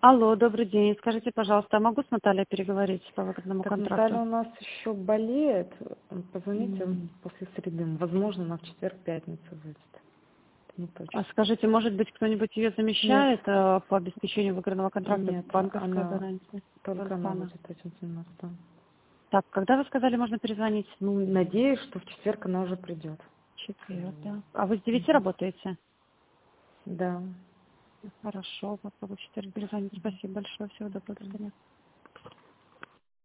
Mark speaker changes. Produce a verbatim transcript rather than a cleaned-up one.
Speaker 1: Алло, добрый день. Скажите, пожалуйста, а могу с Натальей переговорить по выгодному
Speaker 2: Так,
Speaker 1: контракту?
Speaker 2: Наталья у нас еще болеет. Позвоните
Speaker 1: М.
Speaker 2: после среды. Возможно, она в четверг, пятницу выйдет. Это не
Speaker 1: А
Speaker 2: точно.
Speaker 1: скажите, может быть, кто-нибудь ее
Speaker 2: Нет,
Speaker 1: замещает э, по обеспечению выгодного контракта
Speaker 2: нет,
Speaker 1: банковской
Speaker 2: она
Speaker 1: гарантии?
Speaker 2: только
Speaker 1: Только
Speaker 2: она
Speaker 1: она.
Speaker 2: будет этим заниматься.
Speaker 1: Так, когда вы сказали, можно перезвонить?
Speaker 2: Ну, надеюсь, что в четверг она уже придет.
Speaker 1: Четверг, да. А вы с девяти
Speaker 2: Мгм.
Speaker 1: работаете?
Speaker 2: Да.
Speaker 1: Хорошо, попробую в четверг перезвонить. Спасибо большое. Всего доброго. До свидания.